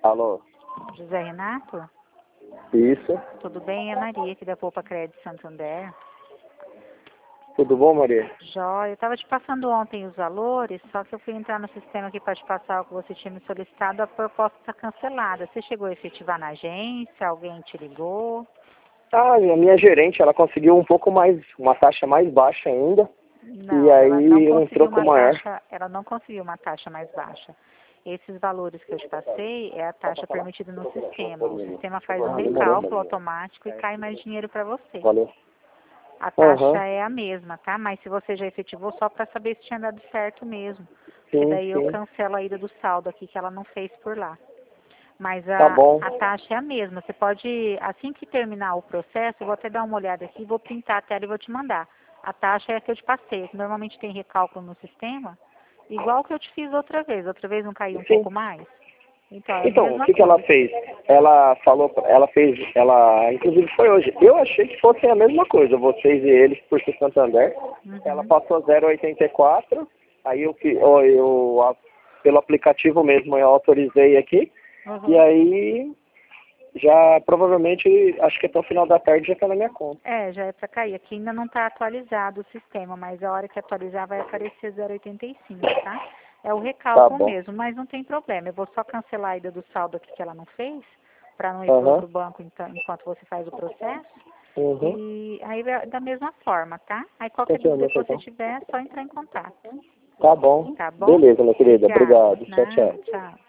Alô? José Renato? Isso. Tudo bem? É Maria aqui da Poupa Crédito Santander. Tudo bom, Maria? Jóia, eu estava te passando ontem os valores, só que eu fui entrar no sistema aqui para te passar o que você tinha me solicitado, a proposta está cancelada. Você chegou a efetivar na agência? Alguém te ligou? Ah, a minha gerente, ela conseguiu um pouco mais, uma taxa mais baixa ainda. Não, E aí ela não um conseguiu troco uma maior. taxa, ela não conseguiu uma taxa mais baixa. Esses valores que eu te passei é a taxa permitida no sistema. O sistema faz um recálculo automático e cai mais dinheiro para você. Valeu. A taxa Aham. é a mesma, tá? Mas se você já efetivou, só para saber se tinha dado certo mesmo. Porque Sim, daí eu sim. cancelo a ida do saldo aqui que ela não fez por lá. Mas Tá bom. a taxa é a mesma. Você pode, assim que terminar o processo, eu vou até dar uma olhada aqui, vou printar a tela e vou te mandar. A taxa é a que eu te passei. Normalmente tem recálculo no sistema, igual que eu te fiz outra vez. Outra vez não caiu um Sim. pouco mais? Então, é a Então, o mesma que ela coisa. fez? Ela falou, inclusive foi hoje. Eu achei que fossem a mesma coisa, vocês e eles, por ser Santander. Ela Uhum. passou 0,84, aí pelo aplicativo mesmo eu autorizei aqui, e Uhum. aí já provavelmente, acho que até o final da tarde já está na minha conta. É, já é para cair. Aqui ainda não está atualizado o sistema, mas a hora que atualizar vai aparecer 0,85, tá? É o Tá recálculo bom. mesmo, mas não tem problema. Eu vou só cancelar a ida do saldo aqui que ela não fez, para não ir para Aham. outro banco enquanto você faz o processo. Uhum. E aí da mesma forma, tá? Aí qualquer Continua, dúvida meu que você cartão. tiver, é só entrar em contato. Tá bom. Tá bom? Beleza, minha querida. Obrigada. Obrigado. Tchau, Nada, tchau. tchau.